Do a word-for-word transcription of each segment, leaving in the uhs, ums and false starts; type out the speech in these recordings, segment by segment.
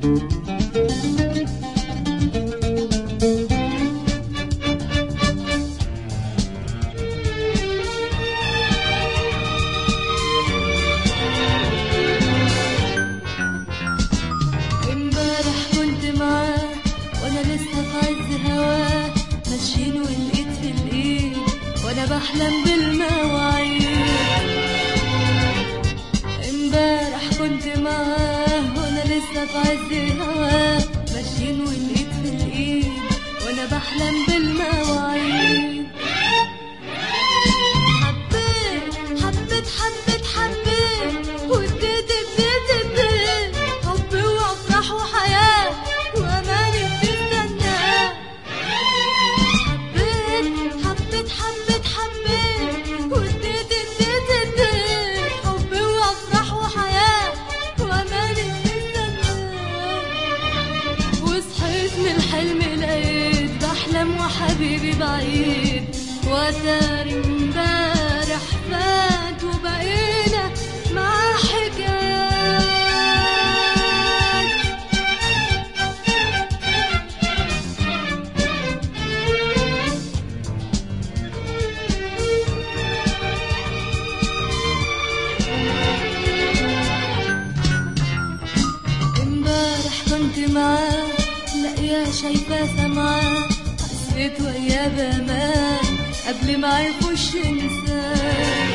بحلم بالمواعيد. امبارح كنت معاه وانا لسه في عز هواه، ماشيين والايد في الايد وانا بحلم بالمواعيد. حبيت حبيت حبيت حبيت واديت اديت اديت حبي وافراح وحياه واماني بتستناه. حبيت حبيت حبيت واديت اديت اديت حبي وافراح وحياه واماني بتستناه. وصحيت من الحلم لقيت بحلم وحبيبي بعيد، واتاري امبارح فات وبقينا مع حكايات. امبارح كنت معاه لاقياه شايفاه سامعاه، حسيت وياه بامان قبل ما عرفوش انساه.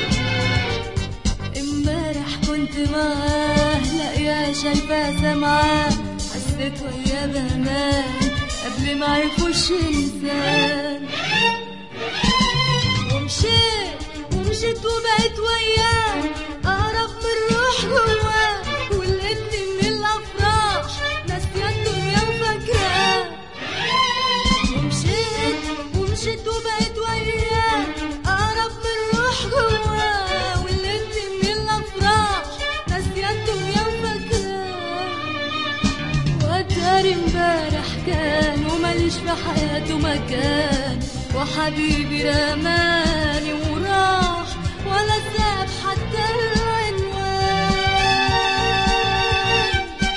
امبارح كنت معاه لاقياه شايفاه سامعاه، حسيت وياه بامان قبل ما عرفوش انساه. ومشيت ومشيت وبقيت وياه اقرب من الروح جواه، ولقيتني من الافراح ناسيه الدنيا وفاكراه. ومشيت ومشيت وبقيت وياه اقرب من الروح جواه، ولقيتني من الافراح ناسيه الدنيا وفاكراه. واتاري امبارح كان وماليش في حياته مكان، وحبيبي رماني وراح ولا ساب حتى العنوان.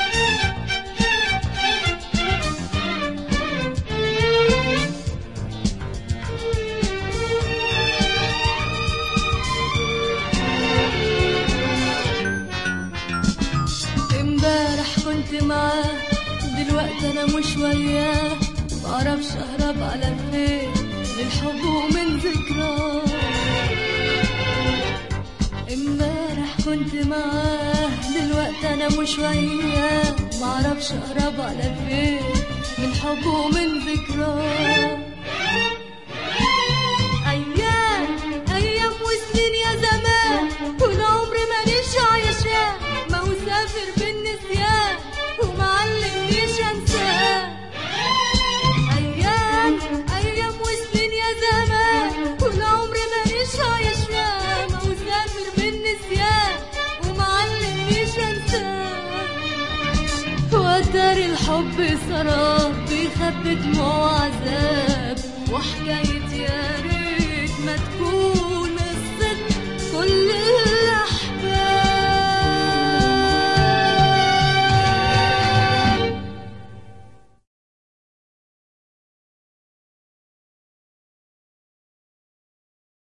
امبارح كنت معاه دلوقتي انا مش وياه، معرفش اهرب على فين من حبه ومن ذكراه. امبارح كنت معاه دلوقتي انا مش وياه، معرفش اهرب على فين من حبه ومن ذكراه. ايام ايام وسنين يا زمان والعمر مانيش عايشاه، ما هو سافر بالنسيان ومعلمنيش انساه. ايام ايام وسنين يا زمان والعمر مانيش عايشاه، ما هو سافر بالنسيان ومعلمنيش انساه. واتاري الحب سراب بيخبي دموع وعذاب، وحكاية يا ريت ما تكون